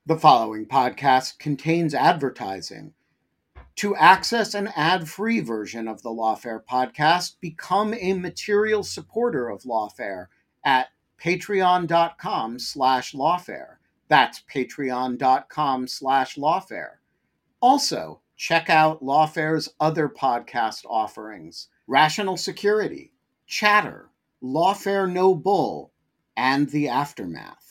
The following podcast contains advertising. To access an ad-free version of the Lawfare podcast, become a material supporter of Lawfare at patreon.com/lawfare. That's patreon.com/lawfare. Also, check out Lawfare's other podcast offerings: Rational Security, Chatter, Lawfare No Bull, and The Aftermath.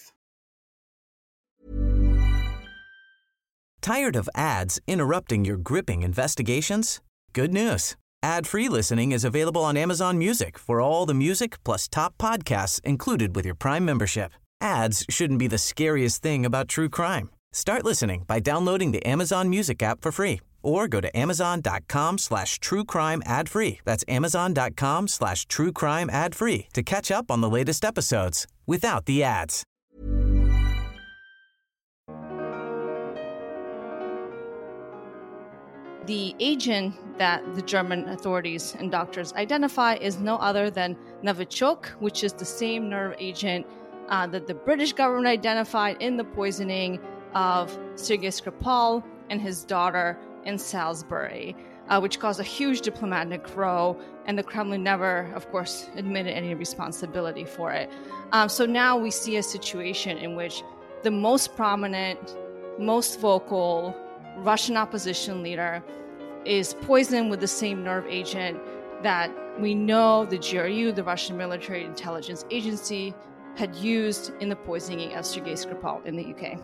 Tired of ads interrupting your gripping investigations? Good news. Ad-free listening is available on Amazon Music for all the music plus top podcasts included with your Prime membership. Ads shouldn't be the scariest thing about true crime. Start listening by downloading the Amazon Music app for free or go to amazon.com/truecrime ad-free. That's amazon.com/truecrime ad-free to catch up on the latest episodes without the ads. The agent that the German authorities and doctors identify is no other than Novichok, which is the same nerve agent that the British government identified in the poisoning of Sergei Skripal and his daughter in Salisbury, which caused a huge diplomatic row, and the Kremlin never, of course, admitted any responsibility for it. So now we see a situation in which the most prominent, most vocal Russian opposition leader is poisoned with the same nerve agent that we know the GRU, the Russian Military Intelligence Agency, had used in the poisoning of Sergei Skripal in the UK.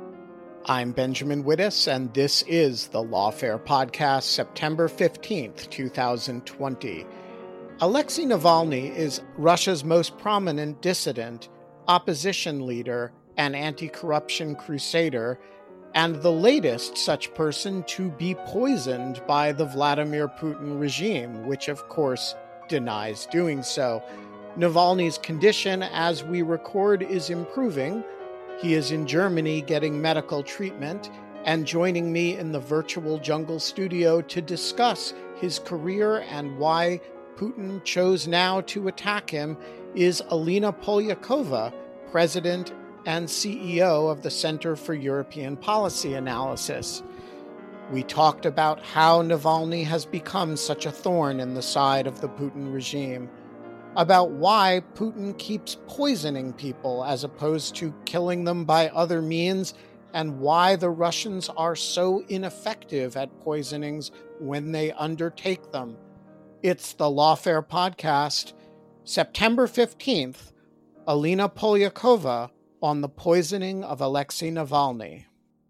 I'm Benjamin Wittes, and this is the Lawfare Podcast, September 15th, 2020. Alexei Navalny is Russia's most prominent dissident, opposition leader, and anti-corruption crusader, and the latest such person to be poisoned by the Vladimir Putin regime, which of course denies doing so. Navalny's condition as we record is improving. He is in Germany getting medical treatment, and joining me in the virtual jungle studio to discuss his career and why Putin chose now to attack him is Alina Polyakova, president and CEO of the Center for European Policy Analysis. We talked about how Navalny has become such a thorn in the side of the Putin regime, about why Putin keeps poisoning people as opposed to killing them by other means, and why the Russians are so ineffective at poisonings when they undertake them. It's the Lawfare Podcast, September 15th, Alina Polyakova on the poisoning of Alexei Navalny.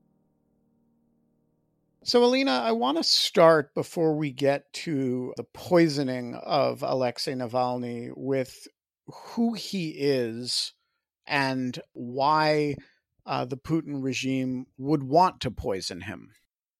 So, Alina, I want to start before we get to the poisoning of Alexei Navalny with who he is and why the Putin regime would want to poison him.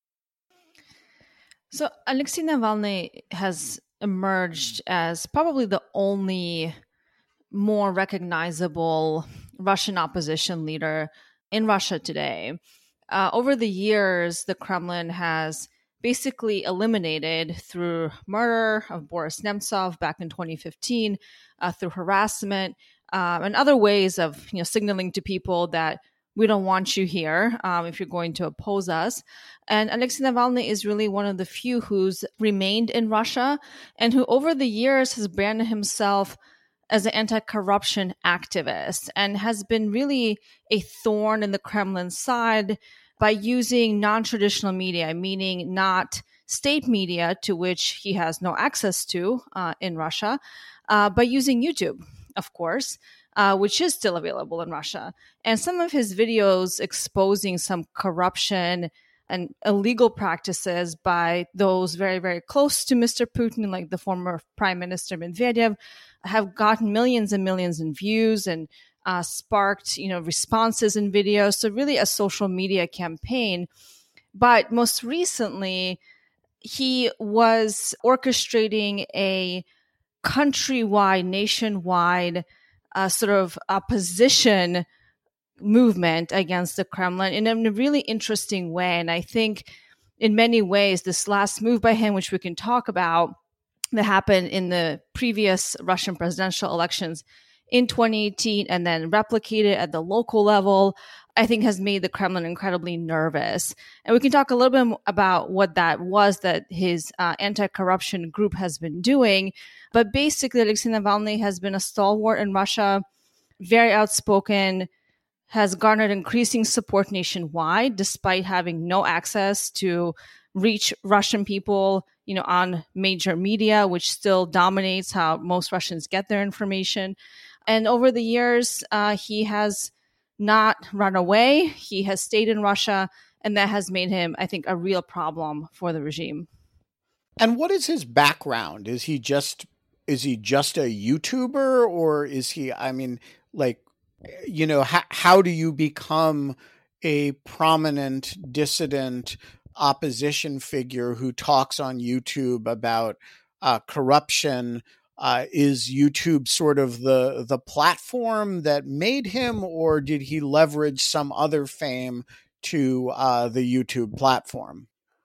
So Alexei Navalny has emerged as probably the only more recognizable Russian opposition leader in Russia today. Over the years, the Kremlin has basically eliminated, through murder of Boris Nemtsov back in 2015, through harassment and other ways of signaling to people that we don't want you here if you're going to oppose us. And Alexei Navalny is really one of the few who's remained in Russia and who over the years has branded himself as an anti-corruption activist and has been really a thorn in the Kremlin side by using non-traditional media, meaning not state media to which he has no access to in Russia, by using YouTube, of course, which is still available in Russia. And some of his videos exposing some corruption and illegal practices by those very, very close to Mr. Putin, like the former Prime Minister Medvedev, have gotten millions and millions in views and sparked, responses in videos. So really a social media campaign. But most recently, he was orchestrating a countrywide, nationwide sort of opposition movement against the Kremlin in a really interesting way. And I think in many ways, this last move by him, which we can talk about, that happened in the previous Russian presidential elections in 2018 and then replicated at the local level, I think has made the Kremlin incredibly nervous. And we can talk a little bit about what that was that his anti-corruption group has been doing. But basically, Alexei Navalny has been a stalwart in Russia, very outspoken, has garnered increasing support nationwide, despite having no access to reach Russian people, on major media, which still dominates how most Russians get their information. And over the years, he has not run away. He has stayed in Russia, and that has made him, I think, a real problem for the regime. And what is his background? Is he just a YouTuber, or is he, how do you become a prominent dissident opposition figure who talks on YouTube about corruption? Is YouTube sort of the platform that made him, or did he leverage some other fame to the YouTube platform?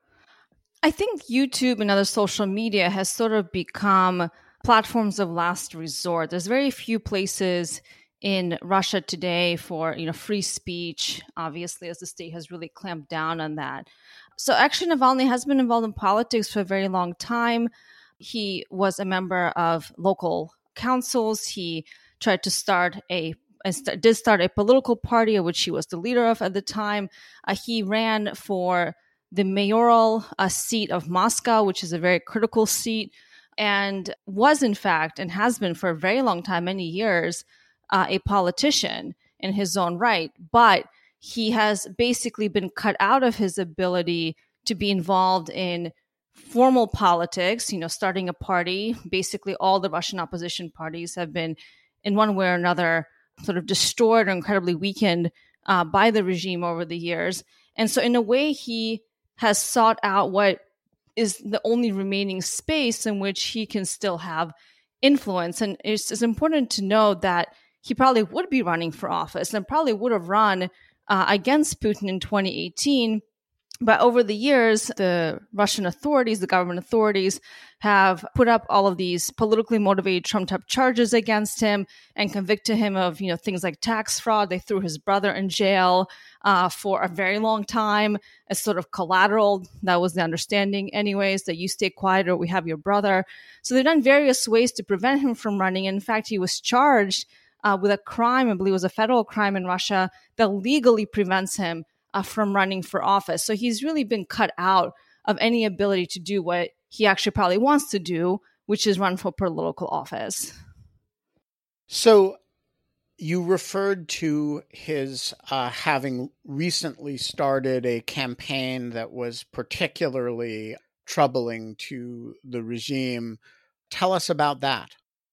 I think YouTube and other social media has sort of become platforms of last resort. There's very few places in Russia today for free speech, obviously, as the state has really clamped down on that. So actually, Navalny has been involved in politics for a very long time. He was a member of local councils. He tried to start a political party, of which he was the leader of at the time. He ran for the mayoral seat of Moscow, which is a very critical seat, and was in fact, and has been for a very long time, many years, a politician in his own right. But he has basically been cut out of his ability to be involved in formal politics, starting a party. Basically, all the Russian opposition parties have been, in one way or another, sort of destroyed or incredibly weakened by the regime over the years. And so in a way, he has sought out what is the only remaining space in which he can still have influence. And it's important to know that he probably would be running for office and probably would have run against Putin in 2018. But over the years, the Russian authorities, the government authorities, have put up all of these politically motivated trumped-up charges against him and convicted him of, things like tax fraud. They threw his brother in jail for a very long time as sort of collateral. That was the understanding, anyways, that you stay quiet or we have your brother. So they've done various ways to prevent him from running. In fact, he was charged with a crime, I believe it was a federal crime in Russia, that legally prevents him from running for office. So he's really been cut out of any ability to do what he actually probably wants to do, which is run for political office. So you referred to his having recently started a campaign that was particularly troubling to the regime. Tell us about that.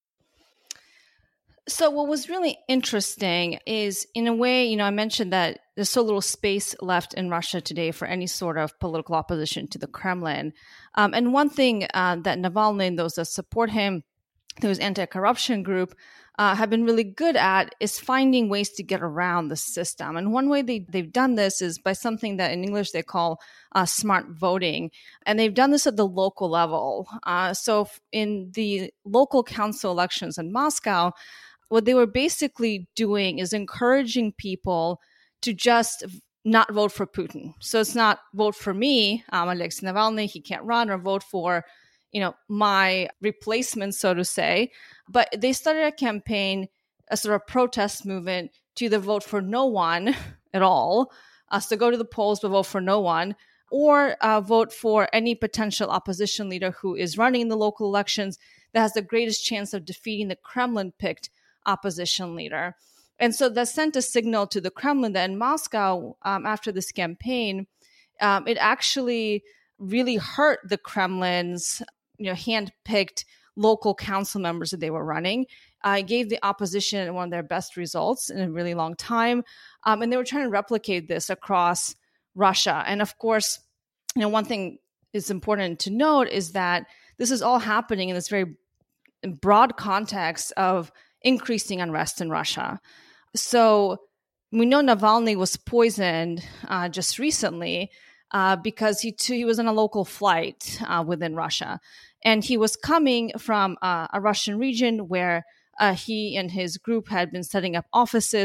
So what was really interesting is, in a way, I mentioned that there's so little space left in Russia today for any sort of political opposition to the Kremlin. And one thing that Navalny and those that support him, those anti-corruption group, have been really good at is finding ways to get around the system. And one way they've done this is by something that in English they call smart voting. And they've done this at the local level. So in the local council elections in Moscow, what they were basically doing is encouraging people to just not vote for Putin. So it's not vote for me, Alexei Navalny, he can't run, or vote for, my replacement, so to say. But they started a campaign, a sort of protest movement to either vote for no one at all, so go to the polls but vote for no one, or vote for any potential opposition leader who is running in the local elections that has the greatest chance of defeating the Kremlin-picked opposition leader. And so that sent a signal to the Kremlin that in Moscow, after this campaign, it actually really hurt the Kremlin's hand-picked local council members that they were running. It gave the opposition one of their best results in a really long time. And they were trying to replicate this across Russia. And of course, one thing is important to note is that this is all happening in this very broad context of increasing unrest in Russia. So we know Navalny was poisoned just recently because he was on a local flight within Russia. And he was coming from a Russian region where he and his group had been setting up offices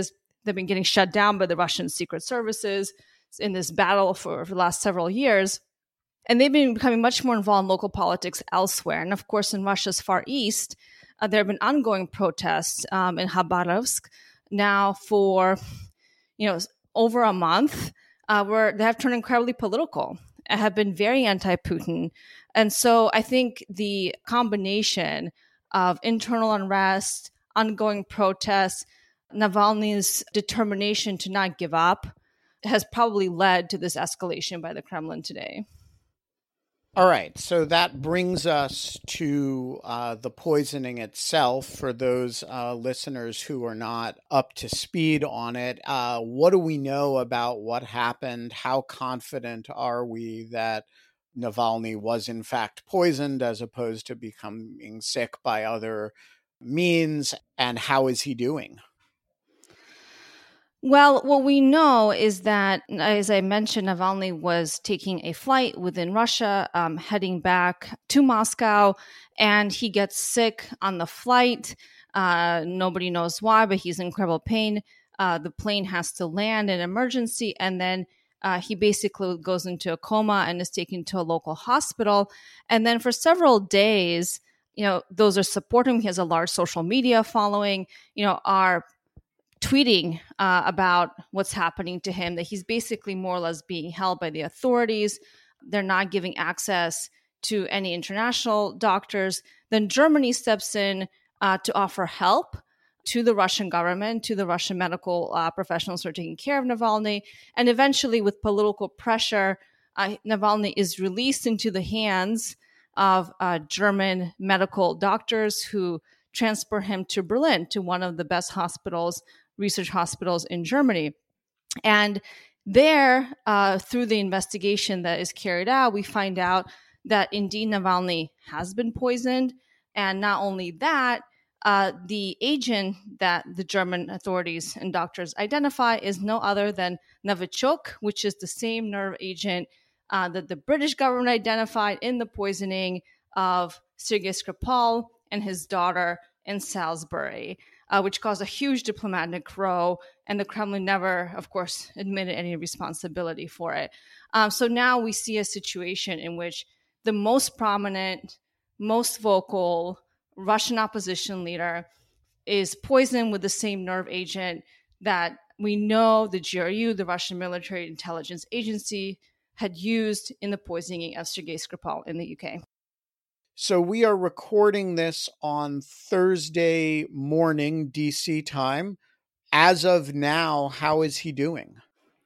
they've been getting shut down by the Russian secret services in this battle for the last several years. And they've been becoming much more involved in local politics elsewhere. And of course, in Russia's Far East, there have been ongoing protests in Khabarovsk now for, over a month, where they have turned incredibly political and have been very anti-Putin. And so I think the combination of internal unrest, ongoing protests, Navalny's determination to not give up has probably led to this escalation by the Kremlin today. All right, so that brings us to the poisoning itself. For those listeners who are not up to speed on it, what do we know about what happened? How confident are we that Navalny was in fact poisoned as opposed to becoming sick by other means? And how is he doing? Well, what we know is that, as I mentioned, Navalny was taking a flight within Russia, heading back to Moscow, and he gets sick on the flight. Nobody knows why, but he's in incredible pain. The plane has to land in emergency, and then he basically goes into a coma and is taken to a local hospital. And then for several days, those are supporting him. He has a large social media following, are tweeting about what's happening to him, that he's basically more or less being held by the authorities. They're not giving access to any international doctors. Then Germany steps in to offer help to the Russian government, to the Russian medical professionals who are taking care of Navalny. And eventually, with political pressure, Navalny is released into the hands of German medical doctors who transport him to Berlin, to one of the best hospitals, research hospitals in Germany. And there, through the investigation that is carried out, we find out that indeed Navalny has been poisoned. And not only that, the agent that the German authorities and doctors identify is no other than Novichok, which is the same nerve agent that the British government identified in the poisoning of Sergei Skripal and his daughter in Salisbury, which caused a huge diplomatic row, and the Kremlin never, of course, admitted any responsibility for it. So now we see a situation in which the most prominent, most vocal Russian opposition leader is poisoned with the same nerve agent that we know the GRU, the Russian Military Intelligence Agency, had used in the poisoning of Sergei Skripal in the UK. So we are recording this on Thursday morning, DC time. As of now, how is he doing?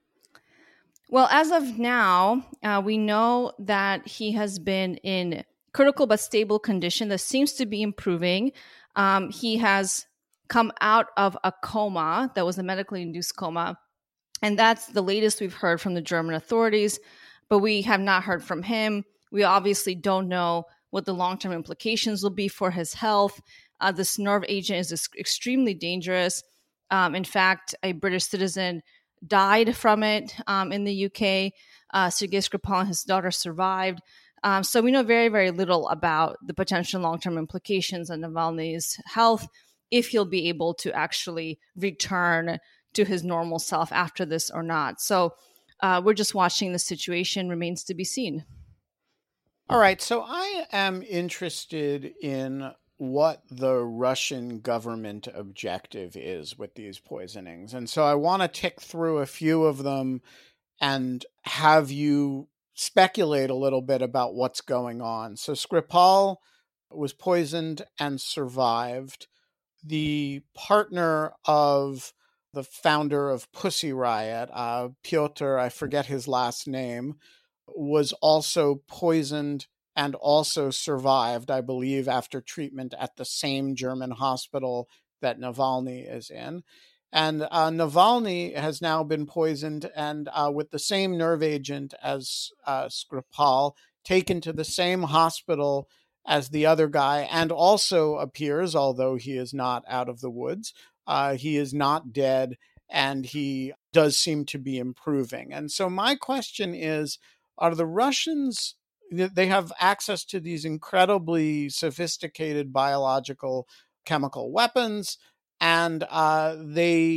Well, as of now, we know that he has been in critical but stable condition that seems to be improving. He has come out of a coma that was a medically induced coma. And that's the latest we've heard from the German authorities, but we have not heard from him. We obviously don't know what the long-term implications will be for his health. This nerve agent is extremely dangerous. In fact, a British citizen died from it in the UK. Sergei Skripal and his daughter survived. So we know very, very little about the potential long-term implications on Navalny's health, if he'll be able to actually return to his normal self after this or not. So we're just watching the situation, remains to be seen. All right, so I am interested in what the Russian government objective is with these poisonings. And so I want to tick through a few of them and have you speculate a little bit about what's going on. So Skripal was poisoned and survived. The partner of the founder of Pussy Riot, Pyotr, I forget his last name, was also poisoned and also survived, I believe, after treatment at the same German hospital that Navalny is in. And Navalny has now been poisoned and with the same nerve agent as Skripal, taken to the same hospital as the other guy, and also appears, although he is not out of the woods, he is not dead, and he does seem to be improving. And so my question is, are the Russians, they have access to these incredibly sophisticated biological chemical weapons, and they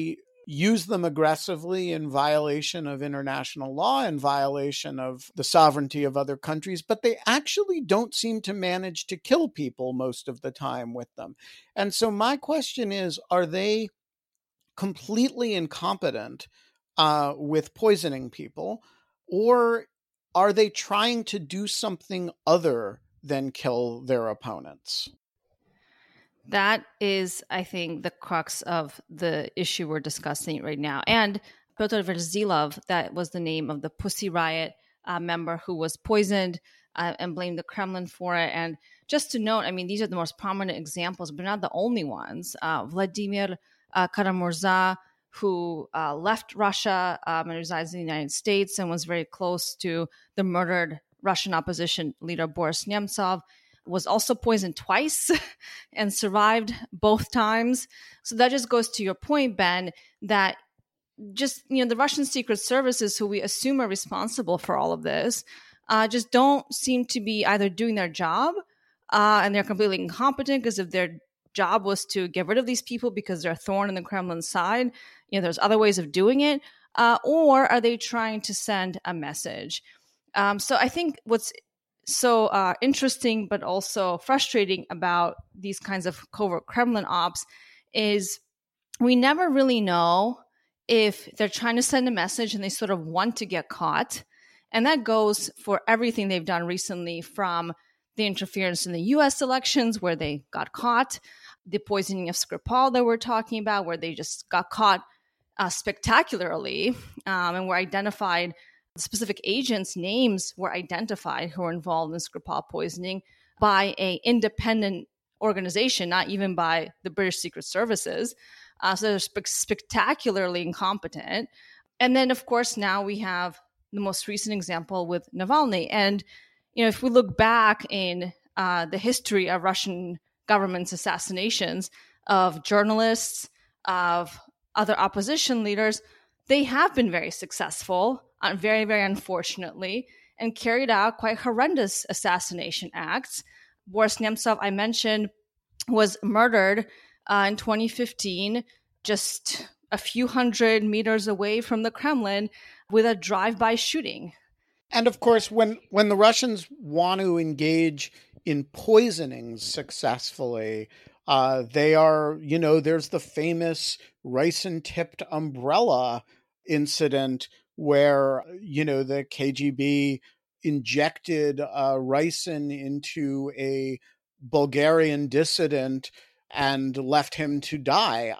use them aggressively in violation of international law, in violation of the sovereignty of other countries, but they actually don't seem to manage to kill people most of the time with them. And so my question is, are they completely incompetent with poisoning people, or are they trying to do something other than kill their opponents? That is, I think, the crux of the issue we're discussing right now. And Pyotr Verzilov, that was the name of the Pussy Riot member who was poisoned and blamed the Kremlin for it. And just to note, I mean, these are the most prominent examples, but not the only ones. Vladimir Karamurza, who left Russia and resides in the United States and was very close to the murdered Russian opposition leader Boris Nemtsov, was also poisoned twice and survived both times. So that just goes to your point, Ben, that just, the Russian secret services, who we assume are responsible for all of this, just don't seem to be either doing their job and they're completely incompetent, because if their job was to get rid of these people because they're a thorn in the Kremlin side, there's other ways of doing it, or are they trying to send a message? So I think what's so interesting but also frustrating about these kinds of covert Kremlin ops is we never really know if they're trying to send a message and they sort of want to get caught. And that goes for everything they've done recently, from the interference in the US elections where they got caught, the poisoning of Skripal that we're talking about, where they just got caught spectacularly and were identified. The specific agents' names were identified who were involved in Skripal poisoning by an independent organization, not even by the British Secret Services. So they're spectacularly incompetent. And then, of course, now we have the most recent example with Navalny. And, if we look back in the history of Russian government's assassinations of journalists, of other opposition leaders, they have been very successful, very, very unfortunately, and carried out quite horrendous assassination acts. Boris Nemtsov, I mentioned, was murdered in 2015, just a few hundred meters away from the Kremlin, with a drive-by shooting. And of course, when the Russians want to engage in poisonings successfully, they are, there's the famous ricin-tipped umbrella incident where, the KGB injected ricin into a Bulgarian dissident and left him to die.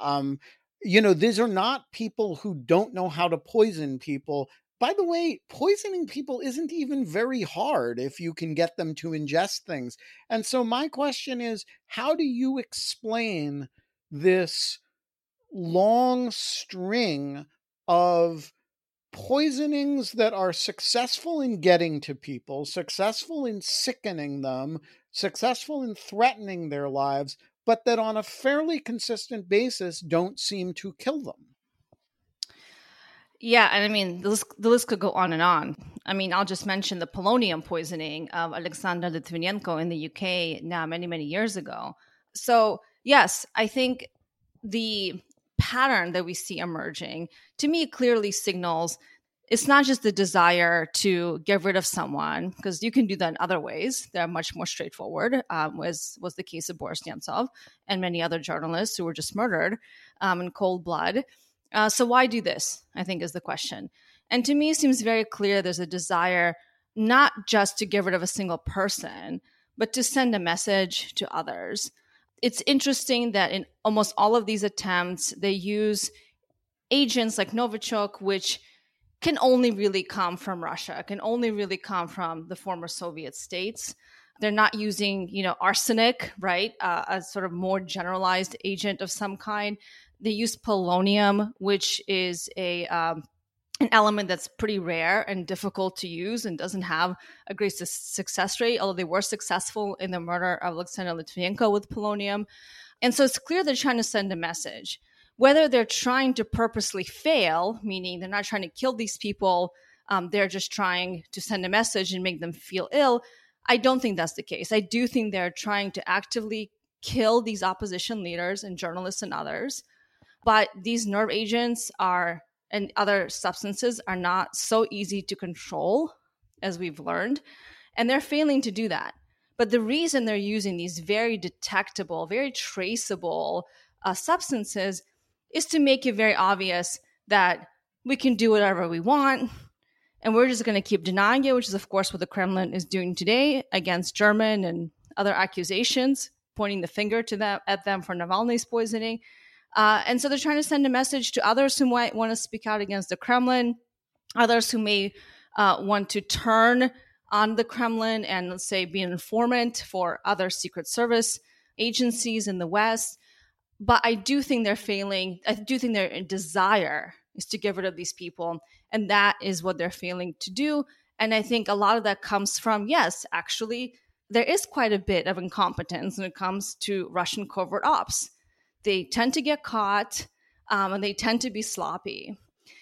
These are not people who don't know how to poison people. By the way, poisoning people isn't even very hard if you can get them to ingest things. And so my question is, how do you explain this long string of poisonings that are successful in getting to people, successful in sickening them, successful in threatening their lives, but that on a fairly consistent basis don't seem to kill them? Yeah, and I mean, the list could go on and on. I mean, I'll just mention the polonium poisoning of Alexander Litvinenko in the UK now many, many years ago. So, yes, I think the pattern that we see emerging, to me, clearly signals it's not just the desire to get rid of someone, because you can do that in other ways. They're much more straightforward, was the case of Boris Nemtsov and many other journalists who were just murdered in cold blood. So why do this, I think, is the question. And to me, it seems very clear there's a desire not just to get rid of a single person, but to send a message to others. It's interesting that in almost all of these attempts, they use agents like Novichok, which can only really come from Russia, can only really come from the former Soviet states. They're not using, arsenic, right? A sort of more generalized agent of some kind. They use polonium, which is an element that's pretty rare and difficult to use and doesn't have a great success rate, although they were successful in the murder of Alexander Litvinenko with polonium. And so it's clear they're trying to send a message. Whether they're trying to purposely fail, meaning they're not trying to kill these people, they're just trying to send a message and make them feel ill, I don't think that's the case. I do think they're trying to actively kill these opposition leaders and journalists and others. But these nerve agents and other substances are not so easy to control, as we've learned, and they're failing to do that. But the reason they're using these very detectable, very traceable substances is to make it very obvious that we can do whatever we want, and we're just going to keep denying it, which is, of course, what the Kremlin is doing today against German and other accusations, pointing the finger at them for Navalny's poisoning. And so they're trying to send a message to others who might want to speak out against the Kremlin, others who may want to turn on the Kremlin and, let's say, be an informant for other Secret Service agencies in the West. But I do think they're failing. I do think their desire is to get rid of these people. And that is what they're failing to do. And I think a lot of that comes from, yes, actually, there is quite a bit of incompetence when it comes to Russian covert ops. They tend to get caught and they tend to be sloppy.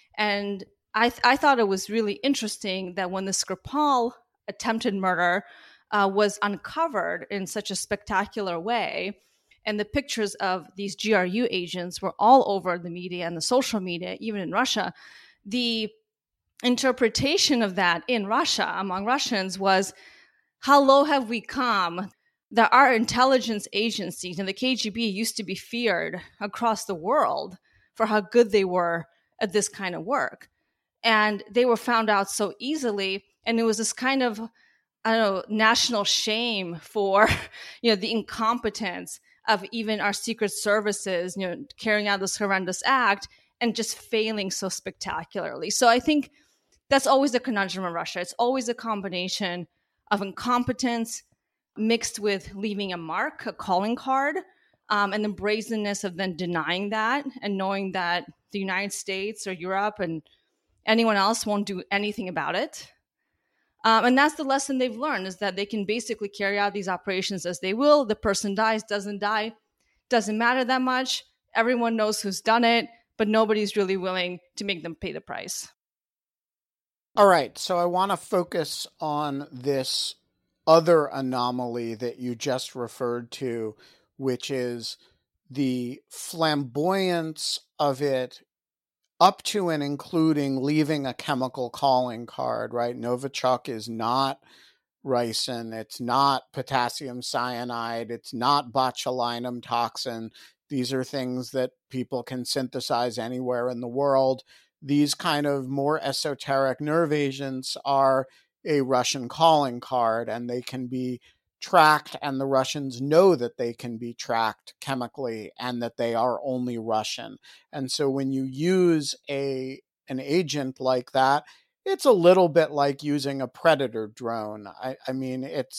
And I thought it was really interesting that when the Skripal attempted murder was uncovered in such a spectacular way, and the pictures of these GRU agents were all over the media and the social media, even in Russia, the interpretation of that in Russia among Russians was, how low have we come? That our intelligence agencies and the KGB used to be feared across the world for how good they were at this kind of work. And they were found out so easily. And it was this kind of, I don't know, national shame for, the incompetence of even our secret services, carrying out this horrendous act and just failing so spectacularly. So I think that's always the conundrum in Russia. It's always a combination of incompetence mixed with leaving a mark, a calling card, and the brazenness of then denying that and knowing that the United States or Europe and anyone else won't do anything about it. And that's the lesson they've learned, is that they can basically carry out these operations as they will. The person dies, doesn't die, doesn't matter that much. Everyone knows who's done it, but nobody's really willing to make them pay the price. All right, so I want to focus on this other anomaly that you just referred to, which is the flamboyance of it up to and including leaving a chemical calling card, right? Novichok is not ricin, it's not potassium cyanide, it's not botulinum toxin. These are things that people can synthesize anywhere in the world. These kind of more esoteric nerve agents are a Russian calling card, and they can be tracked, and the Russians know that they can be tracked chemically and that they are only Russian. And so when you use an agent like that, it's a little bit like using a Predator drone. I mean, it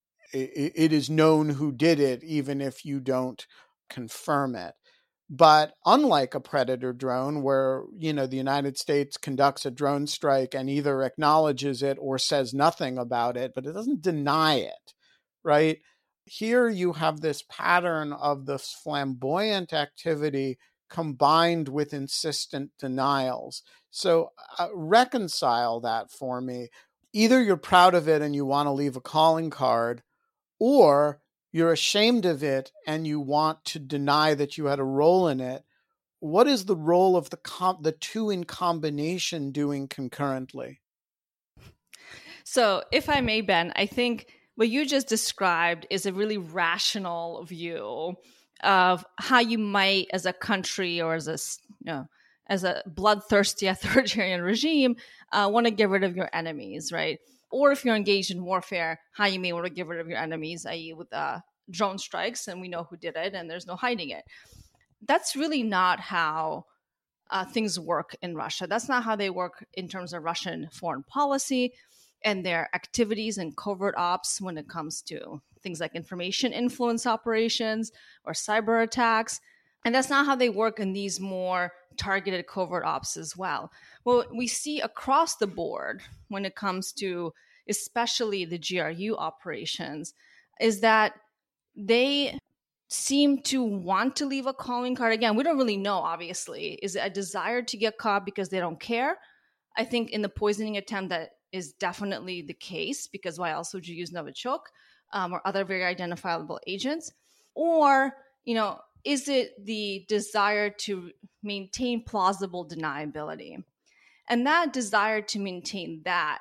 is known who did it, even if you don't confirm it. But unlike a Predator drone where, the United States conducts a drone strike and either acknowledges it or says nothing about it, but it doesn't deny it, right? Here you have this pattern of this flamboyant activity combined with insistent denials. So reconcile that for me. Either you're proud of it and you want to leave a calling card, or you're ashamed of it and you want to deny that you had a role in it. What is the role of the two in combination doing concurrently? So if I may, Ben, I think what you just described is a really rational view of how you might, as a country or as a bloodthirsty authoritarian regime, want to get rid of your enemies, right? Or if you're engaged in warfare, how you may want to get rid of your enemies, i.e. with drone strikes, and we know who did it, and there's no hiding it. That's really not how things work in Russia. That's not how they work in terms of Russian foreign policy and their activities and covert ops when it comes to things like information influence operations or cyber attacks. And that's not how they work in these more targeted covert ops as well. What we see across the board when it comes to especially the GRU operations is that they seem to want to leave a calling card. Again, we don't really know, obviously. Is it a desire to get caught because they don't care? I think in the poisoning attempt that is definitely the case, because why else would you use Novichok or other very identifiable agents? Or, is it the desire to maintain plausible deniability? And that desire to maintain that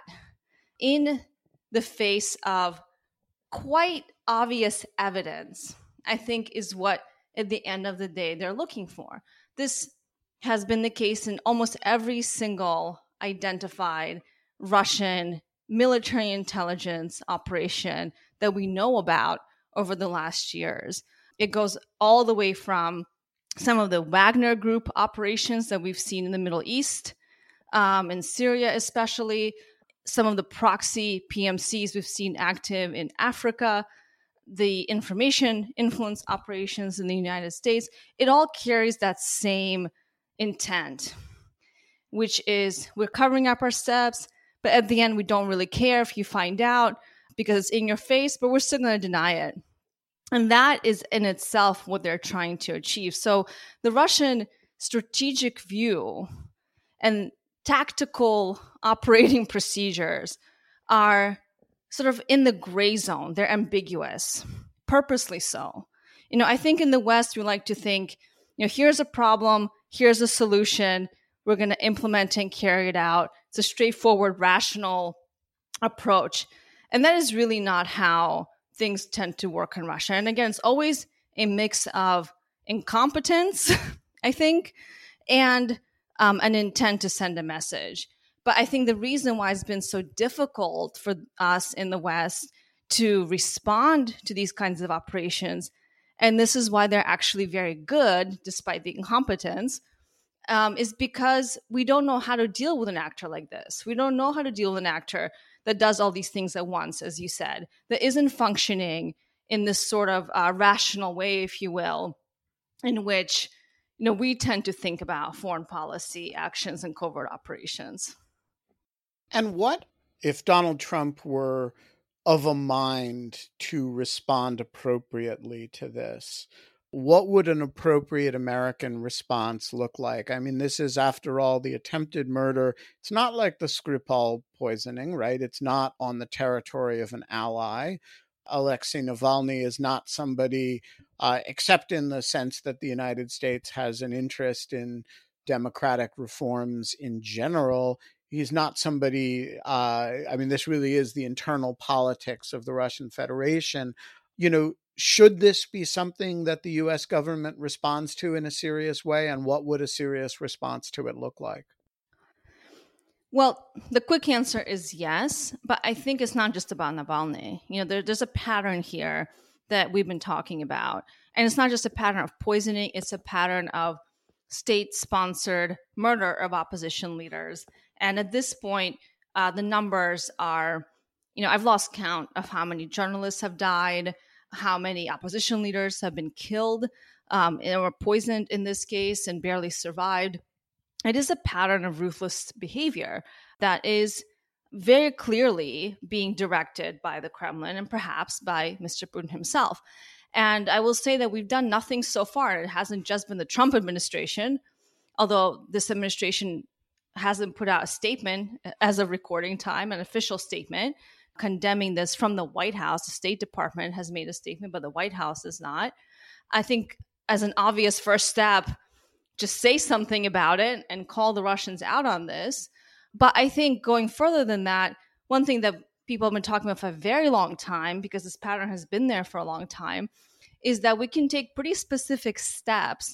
in the face of quite obvious evidence, I think, is what at the end of the day they're looking for. This has been the case in almost every single identified Russian military intelligence operation that we know about over the last years. It goes all the way from some of the Wagner Group operations that we've seen in the Middle East, in Syria especially, some of the proxy PMCs we've seen active in Africa, the information influence operations in the United States. It all carries that same intent, which is we're covering up our steps, but at the end, we don't really care if you find out because it's in your face, but we're still going to deny it. And that is in itself what they're trying to achieve. So the Russian strategic view and tactical operating procedures are sort of in the gray zone. They're ambiguous, purposely so. I think in the West, we like to think, here's a problem, here's a solution, we're going to implement and carry it out. It's a straightforward, rational approach. And that is really not how things tend to work in Russia. And again, it's always a mix of incompetence, I think, and an intent to send a message. But I think the reason why it's been so difficult for us in the West to respond to these kinds of operations, and this is why they're actually very good, despite the incompetence, is because we don't know how to deal with an actor like this. We don't know how to deal with an actor that does all these things at once, as you said, that isn't functioning in this sort of rational way, if you will, in which we tend to think about foreign policy actions and covert operations. And what if Donald Trump were of a mind to respond appropriately to this? What would an appropriate American response look like? I mean, this is, after all, the attempted murder. It's not like the Skripal poisoning, right? It's not on the territory of an ally. Alexei Navalny is not somebody, except in the sense that the United States has an interest in democratic reforms in general. He's not somebody, this really is the internal politics of the Russian Federation. Should this be something that the U.S. government responds to in a serious way? And what would a serious response to it look like? Well, the quick answer is yes, but I think it's not just about Navalny. There's a pattern here that we've been talking about. And it's not just a pattern of poisoning, it's a pattern of state-sponsored murder of opposition leaders. And at this point, the numbers are, I've lost count of how many journalists have died, how many opposition leaders have been killed or poisoned in this case and barely survived. It is a pattern of ruthless behavior that is very clearly being directed by the Kremlin and perhaps by Mr. Putin himself. And I will say that we've done nothing so far. It hasn't just been the Trump administration, although this administration hasn't put out a statement as of recording time, an official statement condemning this from the White House. The State Department has made a statement, but the White House is not. I think as an obvious first step, just say something about it and call the Russians out on this. But I think going further than that, one thing that people have been talking about for a very long time, because this pattern has been there for a long time, is that we can take pretty specific steps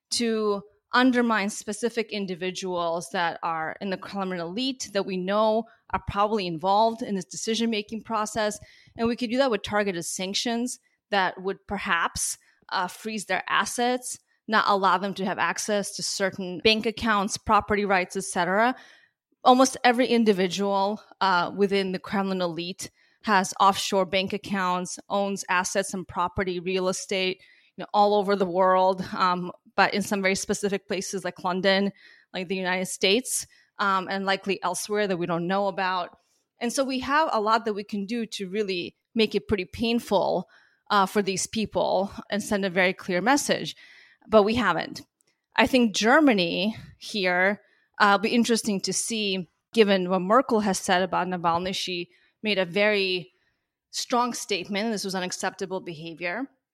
to undermine specific individuals that are in the Kremlin elite that we know are probably involved in this decision-making process. And we could do that with targeted sanctions that would perhaps freeze their assets, not allow them to have access to certain bank accounts, property rights, etc. Almost every individual within the Kremlin elite has offshore bank accounts, owns assets and property, real estate, all over the world, but in some very specific places like London, like the United States, and likely elsewhere that we don't know about. And so we have a lot that we can do to really make it pretty painful for these people and send a very clear message. But we haven't. I think Germany here, it'll be interesting to see, given what Merkel has said about Navalny. She made a very strong statement. This was unacceptable behavior.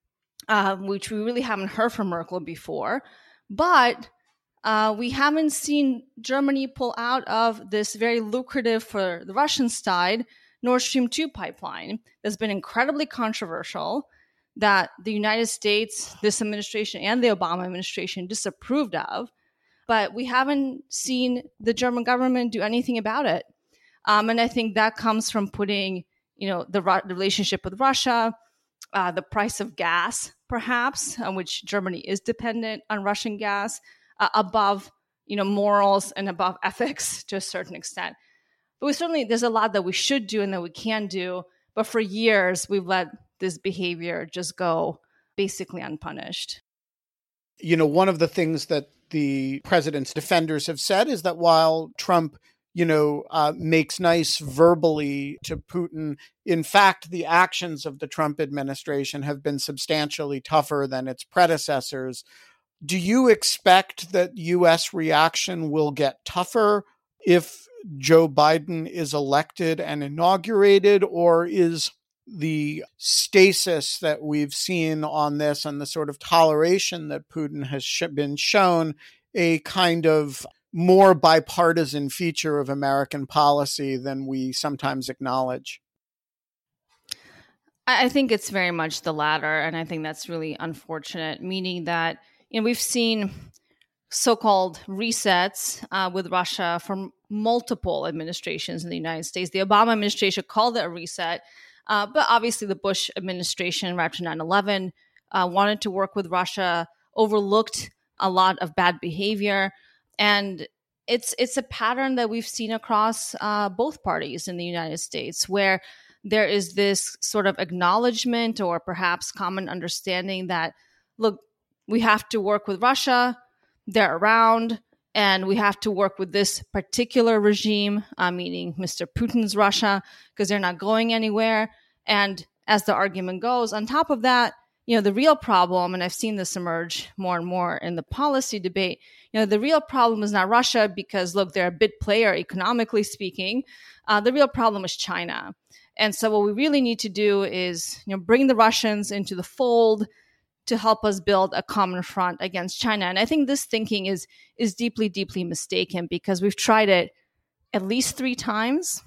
which we really haven't heard from Merkel before. But we haven't seen Germany pull out of this very lucrative for the Russian side Nord Stream 2 pipeline that's been incredibly controversial, that the United States, this administration, and the Obama administration disapproved of. But we haven't seen the German government do anything about it. And I think that comes from putting, the relationship with Russia, the price of gas, perhaps, on which Germany is dependent on Russian gas, above, morals and above ethics to a certain extent. But there's a lot that we should do and that we can do. But for years, we've let this behavior just go basically unpunished. One of the things that the president's defenders have said is that while Trump, makes nice verbally to Putin, in fact, the actions of the Trump administration have been substantially tougher than its predecessors. Do you expect that U.S. reaction will get tougher if Joe Biden is elected and inaugurated, or is the stasis that we've seen on this and the sort of toleration that Putin has been shown a kind of more bipartisan feature of American policy than we sometimes acknowledge? I think it's very much the latter, and I think that's really unfortunate, meaning that we've seen so-called resets with Russia from multiple administrations in the United States. The Obama administration called it a reset, but obviously the Bush administration, right after 9/11, wanted to work with Russia, overlooked a lot of bad behavior. And it's a pattern that we've seen across both parties in the United States, where there is this sort of acknowledgement or perhaps common understanding that, look, we have to work with Russia, they're around, and we have to work with this particular regime, meaning Mr. Putin's Russia, because they're not going anywhere. And as the argument goes, on top of that, the real problem, and I've seen this emerge more and more in the policy debate, the real problem is not Russia because, look, they're a big player economically speaking. The real problem is China. And so what we really need to do is, bring the Russians into the fold to help us build a common front against China. And I think this thinking is deeply, deeply mistaken, because we've tried it at least 3 times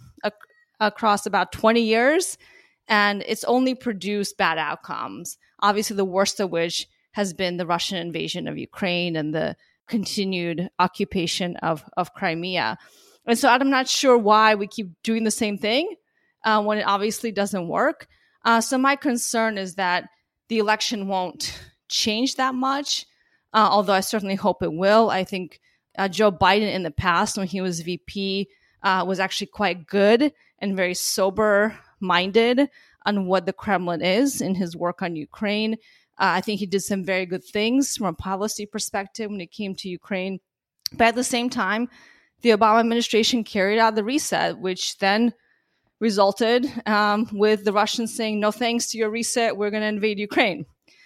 across about 20 years, and it's only produced bad outcomes. Obviously, the worst of which has been the Russian invasion of Ukraine and the continued occupation of Crimea. And so I'm not sure why we keep doing the same thing when it obviously doesn't work. So my concern is that the election won't change that much, although I certainly hope it will. I think Joe Biden in the past, when he was VP, was actually quite good and very sober-minded on what the Kremlin is in his work on Ukraine. I think he did some very good things from a policy perspective when it came to Ukraine. But at the same time, the Obama administration carried out the reset, which then resulted with the Russians saying, no thanks to your reset, we're going to invade Ukraine.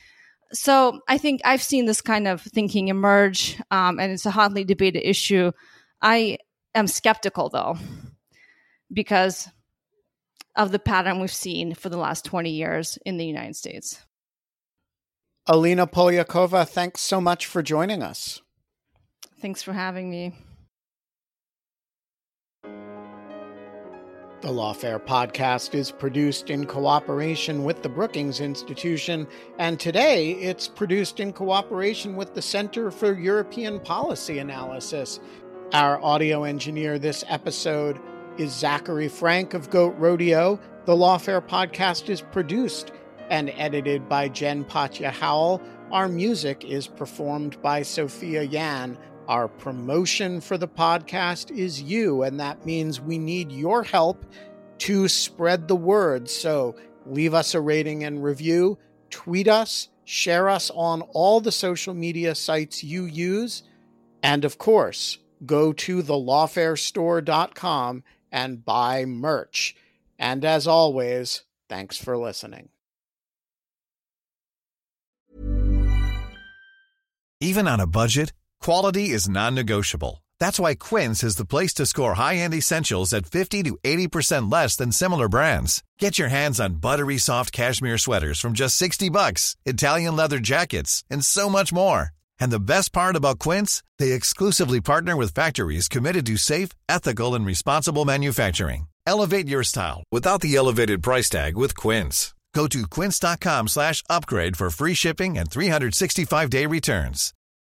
So I think I've seen this kind of thinking emerge, and it's a hotly debated issue. I am skeptical, though, because of the pattern we've seen for the last 20 years in the United States. Alina Polyakova, thanks so much for joining us. Thanks for having me. The Lawfare podcast is produced in cooperation with the Brookings Institution, and today it's produced in cooperation with the Center for European Policy Analysis. Our audio engineer this episode is Zachary Frank of Goat Rodeo. The Lawfare podcast is produced and edited by Jen Patja Howell. Our music is performed by Sophia Yan. Our promotion for the podcast is you, and that means we need your help to spread the word. So leave us a rating and review, tweet us, share us on all the social media sites you use, and of course, go to thelawfarestore.com and buy merch. And as always, thanks for listening. Even on a budget, quality is non-negotiable. That's why Quince is the place to score high-end essentials at 50 to 80% less than similar brands. Get your hands on buttery soft cashmere sweaters from just $60, Italian leather jackets, and so much more. And the best part about Quince, they exclusively partner with factories committed to safe, ethical, and responsible manufacturing. Elevate your style without the elevated price tag with Quince. Go to quince.com/upgrade for free shipping and 365-day returns.